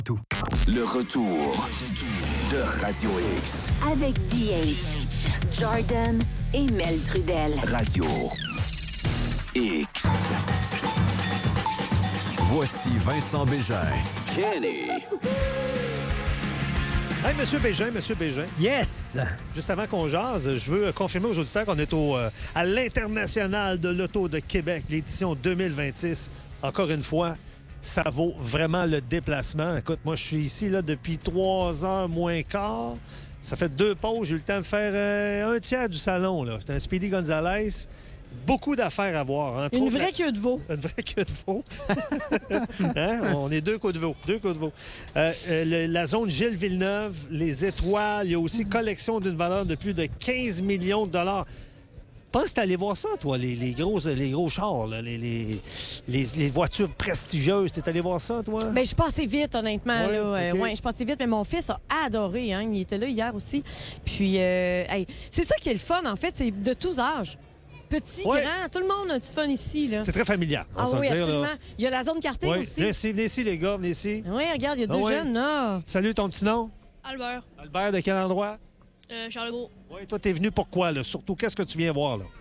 Tout. Le retour de Radio X. Avec DH, Jordan et Mel Trudel. Radio X. Voici Vincent Bégin. Kenny. Hey, Monsieur Bégin. Yes! Juste avant qu'on jase, je veux confirmer aux auditeurs qu'on est à l'International de l'Auto de Québec, l'édition 2026. Encore une fois, ça vaut vraiment le déplacement. Écoute, moi, je suis ici là, depuis 3 heures moins quart. Ça fait 2 pauses. J'ai eu le temps de faire un tiers du salon. C'était un Speedy Gonzalez. Beaucoup d'affaires à voir. Une vraie queue de veau. Une vraie queue de veau. Hein? On est 2 queues de veau. 2 queues de veau. La zone Gilles Villeneuve, les étoiles. Il y a aussi collection d'une valeur de plus de 15 millions de dollars. Pense que t'es allé voir ça, toi, les gros chars, là, les voitures prestigieuses. T'es allé voir ça, toi? Bien, je suis passée vite, honnêtement. Ouais, Là. OK. Ouais, je suis passée vite, mais mon fils a adoré. Hein? Il était là hier aussi. Puis, hey, c'est ça qui est le fun, en fait. C'est de tous âges. Petit, Ouais. grand, tout le monde a du fun ici. Là. C'est très familial. on Ah va oui, se le dire, là. absolument. Il y a la zone karting Ouais. aussi. Venez ici, les gars, venez ici. Oui, regarde, il y a 2 Ah ouais. jeunes, là. Salut, ton petit nom? Albert, Albert, de quel endroit? Charlebourg. Oui, toi, t'es venu pourquoi, là? Surtout, qu'est-ce que tu viens voir, là?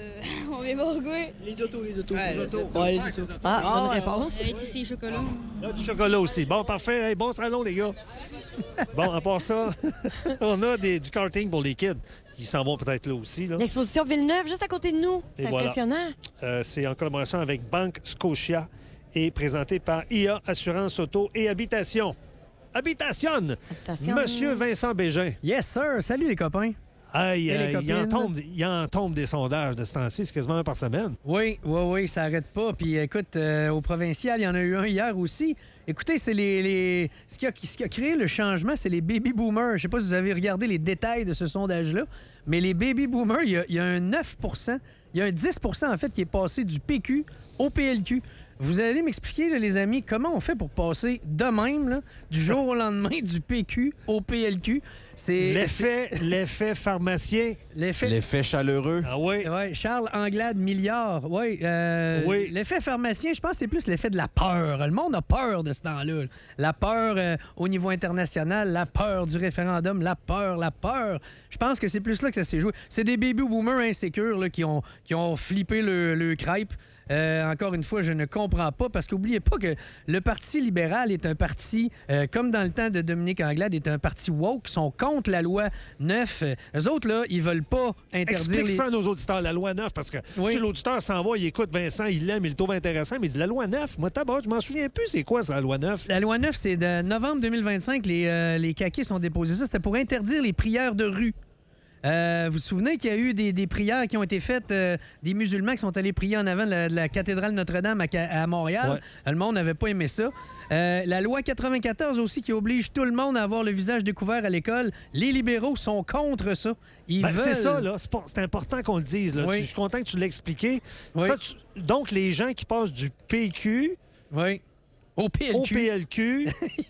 On vient voir quoi? Les autos. Ouais, les autos. Ah, bonne réponse. Ici, chocolat. Là, du chocolat aussi. Bon, parfait. Hey, bon salon, les gars. Bon, à part ça, on a du karting pour les kids. Ils s'en vont peut-être là aussi, là. L'exposition Villeneuve, juste à côté de nous. Et C'est voilà. impressionnant. C'est en collaboration avec Banque Scotia et présenté par IA Assurance Auto et Habitation. Habitation! Monsieur Vincent Bégin. Yes, sir! Salut, les copains! Hey, Et les il en copines? tombe des sondages de ce temps-ci. C'est quasiment un par semaine. Oui, ça arrête pas. Puis écoute, au provincial, il y en a eu un hier aussi. Écoutez, c'est ce qui a créé le changement, c'est les baby boomers. Je sais pas si vous avez regardé les détails de ce sondage-là, mais les baby boomers, il y a un 9 il y a un 10 en fait qui est passé du PQ au PLQ. Vous allez m'expliquer, là, les amis, comment on fait pour passer de même, là, du jour au lendemain, du PQ au PLQ? C'est L'effet pharmacien. L'effet chaleureux. Ah oui. Ouais, Charles Anglade, milliard. Oui. Oui. L'effet pharmacien, je pense que c'est plus l'effet de la peur. Le monde a peur de ce temps-là. La peur au niveau international, la peur du référendum, la peur. Je pense que c'est plus là que ça s'est joué. C'est des baby boomers insécures là, qui ont flippé le crêpe. Encore une fois, je ne comprends pas parce qu'oubliez pas que le Parti libéral est un parti, comme dans le temps de Dominique Anglade, est un parti woke, qui sont contre la loi 9. Eux autres, là, ils veulent pas interdire Explique ça à nos auditeurs, la loi 9, parce que Oui. tu sais, l'auditeur s'en va, il écoute Vincent, il l'aime, il le trouve intéressant, mais il dit la loi 9, moi, tabac, je m'en souviens plus, c'est quoi ça, la loi 9? La loi 9, c'est de novembre 2025, les caquistes ont déposé ça. C'était pour interdire les prières de rue. Vous vous souvenez qu'il y a eu des prières qui ont été faites, des musulmans qui sont allés prier en avant de la cathédrale Notre-Dame à Montréal. Ouais. Le monde n'avait pas aimé ça. La loi 94 aussi qui oblige tout le monde à avoir le visage découvert à l'école. Les libéraux sont contre ça. Ils veulent... C'est ça, là. C'est important qu'on le dise. Là. Oui. Je suis content que tu l'aies expliqué. Oui. Ça, donc, les gens qui passent du PQ Oui. Au PLQ. au PLQ,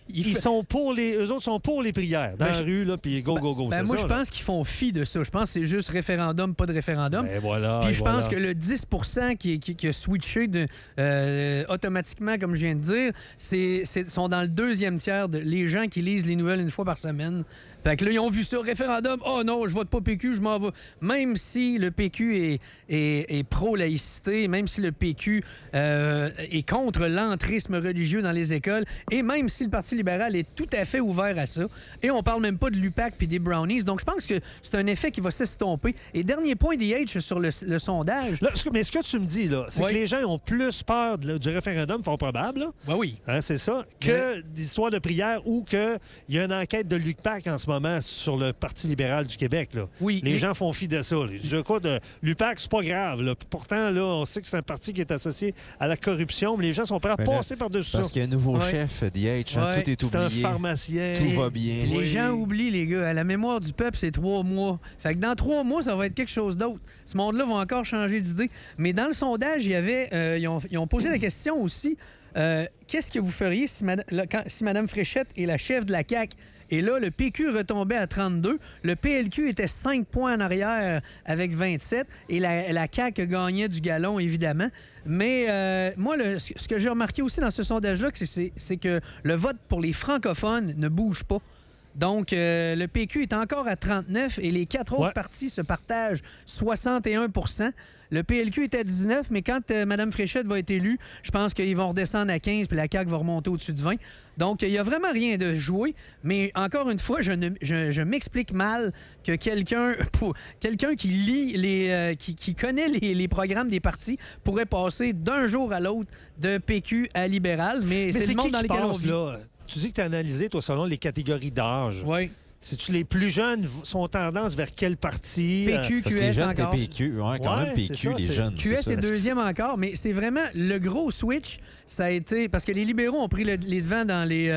eux autres sont pour les prières dans Ben, la rue, là, puis go. Ben, c'est moi, ça, je là. pense qu'ils font fi de ça. Je pense que c'est juste référendum, pas de référendum. Ben voilà, Puis et je voilà. pense que le 10 qui a switché automatiquement, comme je viens de dire, sont dans le deuxième tiers de les gens qui lisent les nouvelles une fois par semaine. Fait que là, ils ont vu ça, référendum. Oh non, je vote pas PQ, je m'en vais. Même si le PQ est pro-laïcité, même si le PQ est contre l'entrisme religieux dans les écoles, et même si le Parti libéral est tout à fait ouvert à ça, et on parle même pas de l'UPAC puis des brownies. Donc, je pense que c'est un effet qui va s'estomper. Et dernier point d'IH sur le sondage. Là, mais ce que tu me dis, là, c'est Oui. que les gens ont plus peur du référendum, fort probable, là. Ben oui. Hein, c'est ça, que d'histoires de prière ou qu'il y a une enquête de l'UPAC en ce moment sur le Parti libéral du Québec. Là. Oui. Les gens font fi de ça. Là. Je crois de l'UPAC, c'est pas grave. Là. Pourtant, là, on sait que c'est un parti qui est associé à la corruption, mais les gens sont prêts à Ben là, passer par-dessus ça. Parce qu'il y a un nouveau Ouais. chef d'IH, hein, Ouais. tout est C'est un oublié. pharmacien. Tout va bien. Les Oui. gens oublient, les gars. À la mémoire du peuple, c'est 3 mois. Fait que dans 3 mois, ça va être quelque chose d'autre. Ce monde-là va encore changer d'idée. Mais dans le sondage, il y avait, ils ont posé la question aussi. qu'est-ce que vous feriez si Mme Fréchette est la chef de la CAQ? Et là, le PQ retombait à 32. Le PLQ était 5 points en arrière avec 27. Et la CAQ gagnait du galon, évidemment. Mais moi, ce que j'ai remarqué aussi dans ce sondage-là, c'est que le vote pour les francophones ne bouge pas. Donc, le PQ est encore à 39 et les 4 autres partis se partagent 61 %. Le PLQ est à 19, mais quand Mme Fréchette va être élue, je pense qu'ils vont redescendre à 15 puis la CAQ va remonter au-dessus de 20. Donc, il n'y a vraiment rien de joué. Mais encore une fois, je m'explique mal que quelqu'un qui lit qui connaît les programmes des partis pourrait passer d'un jour à l'autre de PQ à libéral. Mais c'est le monde dans lequel on vit. Là? Tu dis que tu as analysé, toi, selon les catégories d'âge. Oui. Si les plus jeunes sont tendance vers quel parti? PQ, parce QS que les jeunes, encore. PQ. Ouais, quand même PQ, les jeunes. QS est deuxième encore, mais c'est vraiment le gros switch. Ça a été... Parce que les libéraux ont pris les devants dans les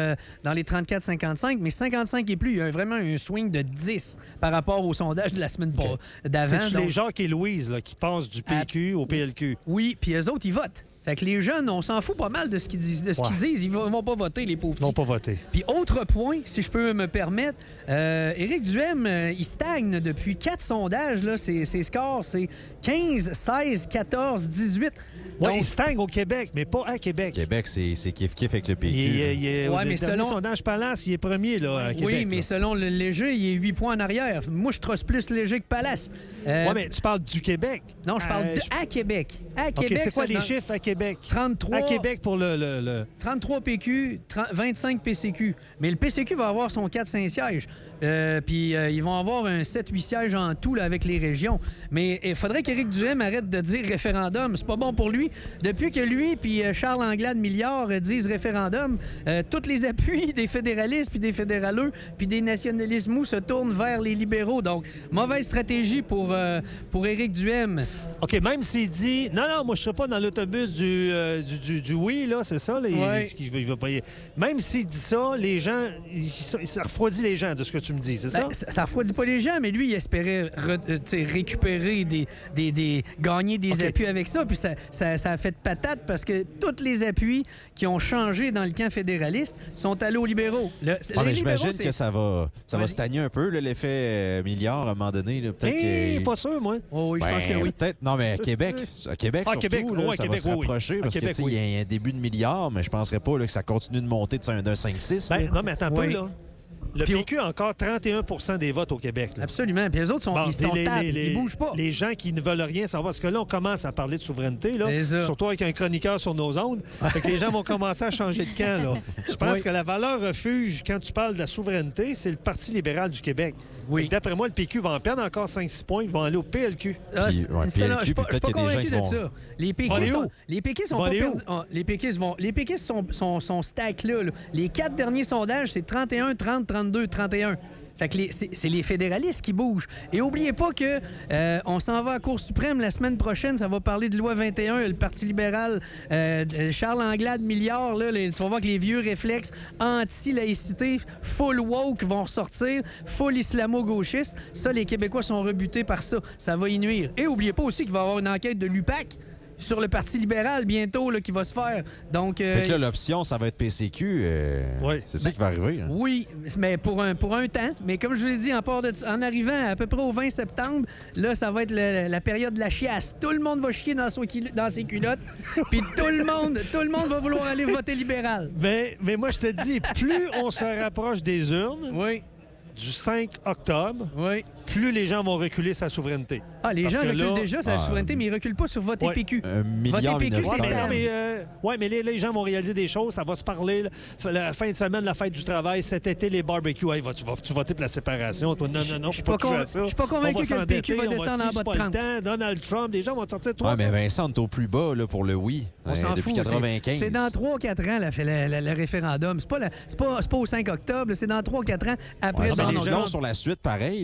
34-55, mais 55 et plus, il y a vraiment un swing de 10 par rapport au sondage de la semaine d'avant. C'est les Jacques et Louise là, qui passent du PQ au PLQ. Oui, puis eux autres, ils votent. Fait que les jeunes, on s'en fout pas mal de ce qu'ils disent. Ils vont pas voter, les pauvres petits. Ils vont pas voter. Puis autre point, si je peux me permettre, Éric Duhem, il stagne depuis 4 sondages. Là, ses scores, c'est 15, 16, 14, 18. Oui, Donc, il stagne au Québec, mais pas à Québec. Québec, c'est kiff-kiff avec le PQ. Mais selon sondage Palace, il est premier là, à Québec. Oui, mais selon le léger, il est 8 points en arrière. Moi, je trosse plus léger que Palace. Oui, mais tu parles du Québec. Non, je parle à Québec. À Québec, c'est quoi les chiffres à Québec? 33. À Québec pour le... 33 PQ, 25 PCQ. Mais le PCQ va avoir son 4-5 sièges. Puis ils vont avoir un 7-8 sièges en tout là, avec les régions. Mais il faudrait qu'Éric Duhem arrête de dire référendum. C'est pas bon pour lui. Depuis que lui puis Charles Anglade Milliard disent référendum, tous les appuis des fédéralistes puis des fédéraleux puis des nationalistes mous se tournent vers les libéraux. Donc, mauvaise stratégie pour Éric Duhem. OK, même s'il dit « Non, moi, je ne serai pas dans l'autobus du oui, là, c'est ça, là, il veut pas y... » Même s'il dit ça, les gens, ça refroidit les gens de ce que tu me dis, c'est ça? Ça refroidit pas les gens, mais lui, il espérait récupérer gagner des appuis avec ça. Puis ça a fait patate parce que tous les appuis qui ont changé dans le camp fédéraliste sont allés aux libéraux. Mais j'imagine que ça va stagner un peu, l'effet milliard à un moment donné. Peut-être pas sûr, moi. Oui, je pense que oui. Peut-être. Non, mais à Québec, surtout, Québec, ça Québec, va se rapprocher parce Québec, qu'il y a un début de milliard, mais je penserais pas que ça continue de monter d'un 5-6. Non, mais attends un peu, là. Le PQ a encore 31 % des votes au Québec. Là. Absolument. Puis les autres sont stables. Ils bougent pas. Les gens qui ne veulent rien savoir, parce que là, on commence à parler de souveraineté, là, surtout avec un chroniqueur sur nos ondes. Fait que les gens vont commencer à changer de camp. Là. Je pense que la valeur refuge, quand tu parles de la souveraineté, c'est le Parti libéral du Québec. Oui. D'après moi, le PQ va en perdre encore 5-6 points. Ils vont aller au PLQ. Je suis pas convaincu de ça. Les péquistes sont pas perdus. Les péquistes sont stack là. Les 4 derniers sondages, c'est 31, 30, 32, 31. Fait que c'est les fédéralistes qui bougent. Et oubliez pas que on s'en va à la Cour suprême la semaine prochaine. Ça va parler de loi 21, le Parti libéral, Charles Anglade, Milliard. Là, tu vas voir que les vieux réflexes anti-laïcité, full woke vont ressortir, full islamo-gauchiste. Ça, les Québécois sont rebutés par ça. Ça va y nuire. Et oubliez pas aussi qu'il va y avoir une enquête de l'UPAC sur le Parti libéral bientôt là, qui va se faire. Donc, fait que là, l'option, ça va être PCQ. C'est ça qui va arriver. Hein? Oui, mais pour un temps. Mais comme je vous l'ai dit, en arrivant à peu près au 20 septembre, là, ça va être la période de la chiasse. Tout le monde va chier dans ses culottes. Puis tout le monde va vouloir aller voter libéral. Mais moi, je te dis, plus on se rapproche des urnes... Oui. Du 5 octobre, plus les gens vont reculer sa souveraineté. Ah, les gens reculent déjà sa souveraineté, mais ils ne reculent pas sur voter PQ. Voter PQ, c'est stable. Mais les gens vont réaliser des choses. Ça va se parler. La fin de semaine, la fête du travail, cet été, les barbecues. Hey, tu voter pour la séparation? Toi, non, je suis pas convaincu que le PQ va descendre en bas de 30. Donald Trump, les gens vont te sortir toi. Oui, mais Vincent, on est au plus bas là, pour le oui. On s'en depuis fout. 95. C'est dans 3-4 ans le référendum. C'est pas au 5 octobre, c'est dans 3-4 ans après. Les gens sur la suite, pareil. Là. Hein?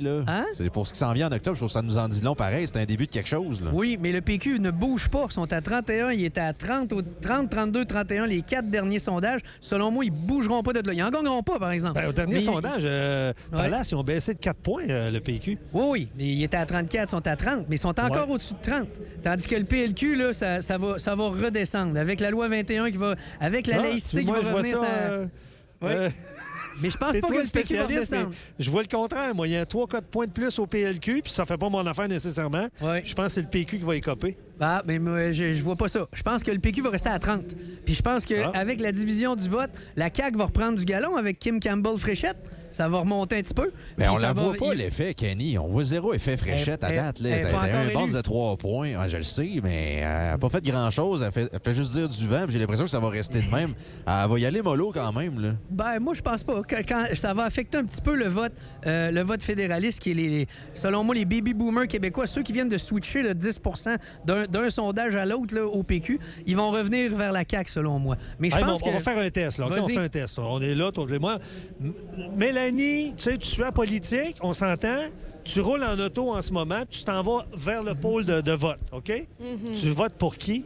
C'est pour ce qui s'en vient en octobre. Je trouve que ça nous en dit long pareil. C'est un début de quelque chose. Là. Oui, mais le PQ ne bouge pas. Ils sont à 31. Il était à 30, 32, 31, les 4 derniers sondages. Selon moi, ils bougeront pas de là. Ils n'en gagneront pas, par exemple. Au dernier Mais- sondage, Palace, ils ont baissé de 4 points, le PQ. Oui, mais ils étaient à 34, ils sont à 30, mais ils sont encore au-dessus de 30. Tandis que le PLQ, là, ça va redescendre. Avec la loi 21 qui va. Avec la laïcité qui va je vois revenir. ça. Oui. Mais je pense c'est pas toi que le le PQ va spécialiste, mais redescendre. je vois le contraire. Moi, il y a 3-4 points de plus au PLQ, puis ça fait pas mon affaire nécessairement. Ouais. Je pense que c'est le PQ qui va écoper. Ah, mais moi, je vois pas ça. Je pense que le PQ va rester à 30. Puis je pense qu'avec la division du vote, la CAQ va reprendre du galon avec Kim Campbell-Fréchette. Ça va remonter un petit peu. Mais Puis on ça la va- voit pas, l'effet, Kenny. On voit zéro effet fréchette à Elle- date. elle est T'as pas un encore bounce élue. de 3 points. Ah, je le sais, mais elle n'a pas fait grand-chose. Elle fait juste dire du vent. puis J'ai l'impression que ça va rester de même. Elle va y aller mollo quand même. Là. Ben, moi, je pense pas. Quand ça va affecter un petit peu le vote fédéraliste, qui est, selon moi, les baby-boomers québécois, ceux qui viennent de switcher le 10 d'un sondage à l'autre là, au PQ, ils vont revenir vers la CAQ, selon moi. Mais je Hey, pense on va que... faire un test. Là. OK, on Vas-y. fait un test. Là. On est là, toi et moi. Mélanie, tu sais, tu suis à politique, on s'entend. Tu roules en auto en ce moment, tu t'en vas vers le pôle de vote, OK? Tu votes pour qui?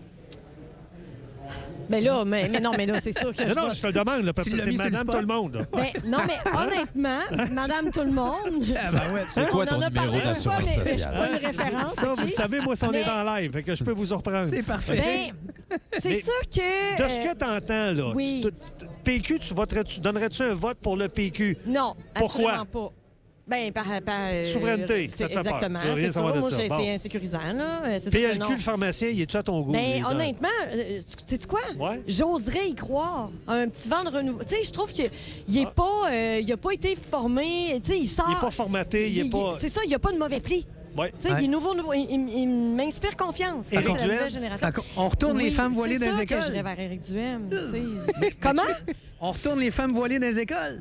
Mais là, mais non, mais là, c'est sûr que Non, non, je te le demande, là, parce Tu que l'as t'es mis sur le madame spot. tout le monde. là. Non, mais honnêtement, Madame Tout-le-Monde... Ah, ben ouais. C'est quoi on en ton a numéro parlé une fois, d'assurance mais je suis pas sociale? une référence. Ça, OK? vous le savez, moi, si on Mais- est en live, fait que je peux vous en reprendre. C'est parfait. Ben, c'est Mais sûr que... De ce que tu entends, là, oui. PQ, tu donnerais-tu un vote pour le PQ? Non, Pourquoi? assurément pas. Ben, par Souveraineté, c'est ça te fait peur. exactement. Tu veux rien C'est savoir ça. de Moi, ça. Bon. c'est insécurisant, là. C'est sûr que PLQ, non. le pharmacien, il est-tu à ton goût? Ben, lui, dans- honnêtement, sais-tu quoi? Ouais. J'oserais y croire. Un petit vent de renouveau. Tu sais, je trouve qu'il n'est pas, il a pas été formé. Tu sais, il sort. Il n'est pas formaté, il est pas... C'est ça, il n'y a pas de mauvais pli. Ouais. Tu sais, Ouais. il est nouveau. Il m'inspire confiance. Éric C'est la Duhem. nouvelle génération. Fait qu'on- on retourne les Oui, femmes voilées dans les C'est ça que écoles. j'irais vers Éric Duhem. tu sais. Comment? On retourne les femmes voilées dans les écoles.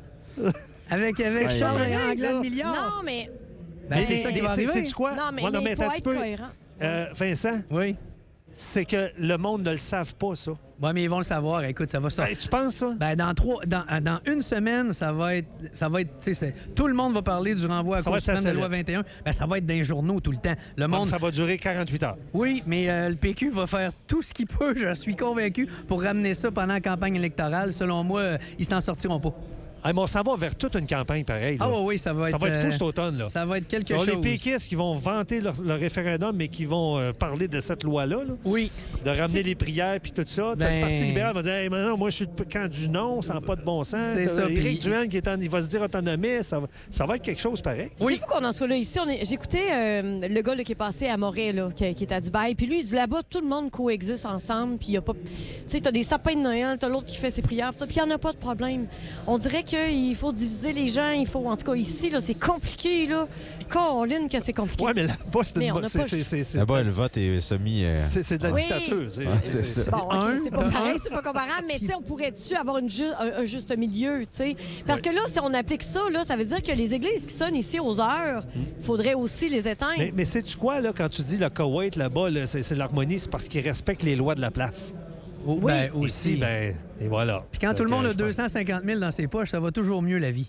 Avec Ouais, Charles ouais. et Anglade Milliard. Non, mais... Ben, c'est ça qui va C'est- arriver. sais-tu quoi? Non, mais Ouais, il attends faut un petit être peu. cohérent. Vincent, Oui. c'est que le monde ne le savent pas, ça. Oui, mais ils vont le savoir. Écoute, ça va sortir. Ben, tu penses ça? Ben, dans une semaine, ça va être tu sais, tout le monde va parler du renvoi à Ça va cause être suprême de la loi célèbre. 21. Ben, ça va être dans les journaux tout le temps. Le monde, Ça va durer 48 heures. oui, mais le PQ va faire tout ce qu'il peut, je suis convaincu, pour ramener ça pendant la campagne électorale. Selon moi, ils s'en sortiront pas. Hey, mais on s'en va vers toute une campagne pareille. là. Ah oui, ça va être... Ça va être fou cet automne. Là. Ça va être quelque Ce sont chose. les péquistes qui vont vanter leur référendum, mais qui vont parler de cette loi-là, là, Oui. de ramener les prières puis tout ça. T'as Ben- le Parti libéral va dire hey, mais non, moi, je suis le camp du non, ça n'a pas de bon sens. C'est T'as ça, Éric puis- Duhem, il va se dire autonomiste. Ça va être quelque chose pareil. Oui. C'est fou qu'on en soit là. Ici, j'écoutais le gars là, qui est passé à Montréal, là, qui est à Dubaï. Puis lui, il dit là-bas, tout le monde coexiste ensemble. Puis il y a pas. Tu sais, t'as des sapins de Noël, t'as l'autre qui fait ses prières. Puis il n'y en a pas de problème. On dirait qu'il faut diviser les gens. En tout cas, ici, là, c'est compliqué. Là. Caroline, que c'est compliqué. Ouais, mais là-bas, c'est Mais une on bonne- n'a pas- Là-bas, le vote est semi... c'est de la Oui. dictature. Ouais, c'est ça. Bon, OK, Un, c'est pas de pareil, un. c'est pas comparable, mais tu sais, on pourrait-tu avoir un juste milieu, tu sais? Parce que là, si on applique ça, là, ça veut dire que les églises qui sonnent ici aux heures, il faudrait aussi les éteindre. Mais sais-tu quoi, là, quand tu dis le Koweït, là-bas, là, c'est l'harmonie, c'est parce qu'ils respectent les lois de la place. Oh, ben, Ici, aussi. ben, et voilà. Puis quand tout le Fait monde que a je pense- 250 000 dans ses poches, ça va toujours mieux, la vie.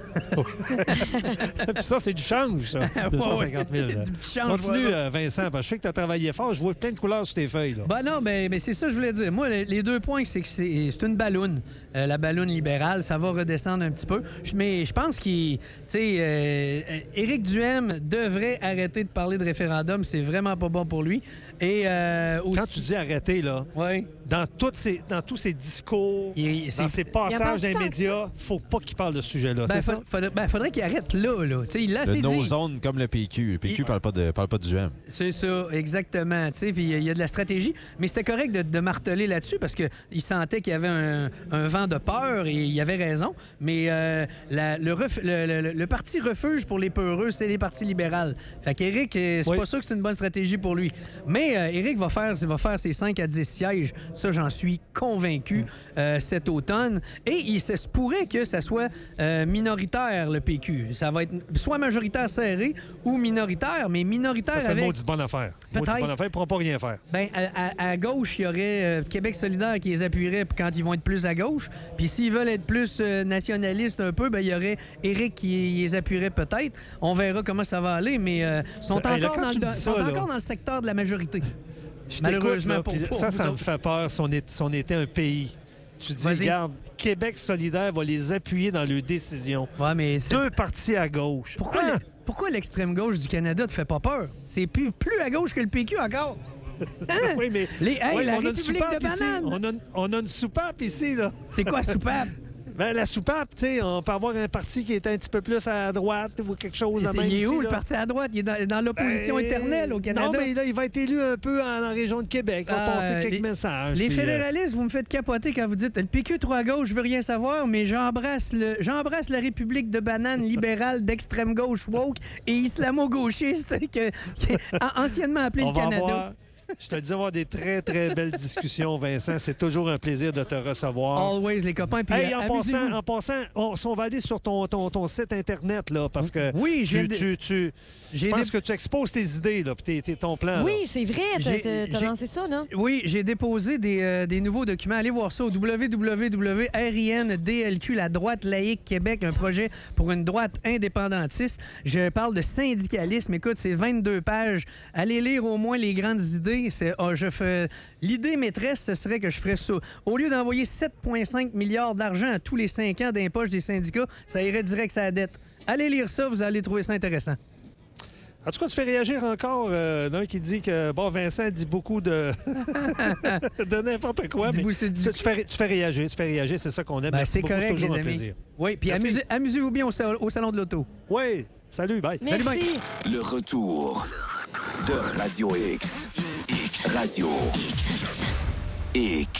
Puis ça, c'est du change, ça. 250 000. Ouais, ouais. Du petit change, Continue, voilà. Vincent, parce que je sais que tu as travaillé fort. Je vois plein de couleurs sur tes feuilles. Là. Ben non, ben c'est ça que je voulais dire. Moi, les 2 points, c'est que c'est une balloune. La balloune libérale, ça va redescendre un petit peu. Mais je pense qu'il... Tu sais, Éric Duhem devrait arrêter de parler de référendum. C'est vraiment pas bon pour lui. Et aussi... Quand tu dis arrêter, là, Oui. dans tous ces discours, dans ses Il en parle passages tout le dans les temps. médias, faut pas qu'il parle de ce sujet-là. Ben, c'est ça? faudrait qu'il arrête là. Tu sais, il l'a De assez nos dit. zones comme le PQ. Le PQ parle pas de du M. C'est ça, exactement. Tu sais, puis il y a de la stratégie. Mais c'était correct de marteler là-dessus parce qu'il sentait qu'il y avait un vent de peur et il avait raison. Mais le parti refuge pour les peureux, c'est les partis libérales. Fait qu'Éric, c'est Oui. pas sûr que c'est une bonne stratégie pour lui. Mais Éric va faire ses 5 à 10 sièges. Ça, j'en suis convaincu cet automne. Et il se pourrait que ça soit minoritaire, le PQ. Ça va être soit majoritaire serré ou minoritaire, mais minoritaire Ça, c'est avec... une maudite bonne affaire. Peut-être. Maudite bonne affaire, ils ne pourront pas rien faire. Ben, à gauche, il y aurait Québec solidaire qui les appuierait quand ils vont être plus à gauche. Puis s'ils veulent être plus nationalistes un peu, ben, il y aurait Éric qui les appuierait peut-être. On verra comment ça va aller, mais sont Hey, là, encore, quand tu me dis ça, là, encore dans le secteur de la majorité. Je t'écoute, Malheureusement là, pour puis vous ça me autres. fait peur si on était un pays. Tu dis, Vas-y. regarde, Québec solidaire va les appuyer dans leurs décisions. Ouais, mais c'est... Deux partis à gauche. Pourquoi, Ah! pourquoi l'extrême gauche du Canada te fait pas peur? C'est plus à gauche que le PQ encore. Hein? Oui, mais Hey, la on a une République soupape de ici. bananes! On a une soupape ici, là. C'est quoi, soupape? Ben, la soupape, tu sais, on peut avoir un parti qui est un petit peu plus à droite ou quelque chose de même Il est ici, où, là. le parti à droite? Il est dans l'opposition Ben, éternelle au Canada. Non, mais là, il va être élu un peu en région de Québec. Il va passer quelques messages. Les puis, fédéralistes, vous me faites capoter quand vous dites le PQ trop à gauche, je veux rien savoir, mais j'embrasse la République de bananes libérale d'extrême gauche woke et islamo-gauchiste qui est anciennement appelé on le va Canada. avoir, je te dis, avoir des très, très belles discussions, Vincent. C'est toujours un plaisir de te recevoir. Always, les copains. Puis Hey, en amusez-vous. passant, on va aller sur ton site Internet, là, parce que Oui, je pense que tu exposes tes idées, là, puis ton plan. là. Oui, c'est vrai. J'ai- T'as lancé ça, non? Oui, j'ai déposé des nouveaux documents. Allez voir ça au www.RINDLQ, la droite laïque Québec, un projet pour une droite indépendantiste. Je parle de syndicalisme. Écoute, c'est 22 pages. Allez lire au moins les grandes idées. L'idée maîtresse, ce serait que je ferais ça. Au lieu d'envoyer 7,5 milliards d'argent à tous les 5 ans dans les poches des syndicats, ça irait direct à la dette. Allez lire ça, vous allez trouver ça intéressant. En tout cas, tu fais réagir encore d'un qui dit que, bon, Vincent dit beaucoup de, de n'importe quoi, mais tu fais réagir, c'est ça qu'on aime. Ben, Merci c'est beaucoup, correct, toujours les un amis. plaisir. Oui, puis Merci. amusez-vous bien au salon de l'auto. Oui, salut, bye. Salut, bye. Merci. Le retour de Radio X. Radio X.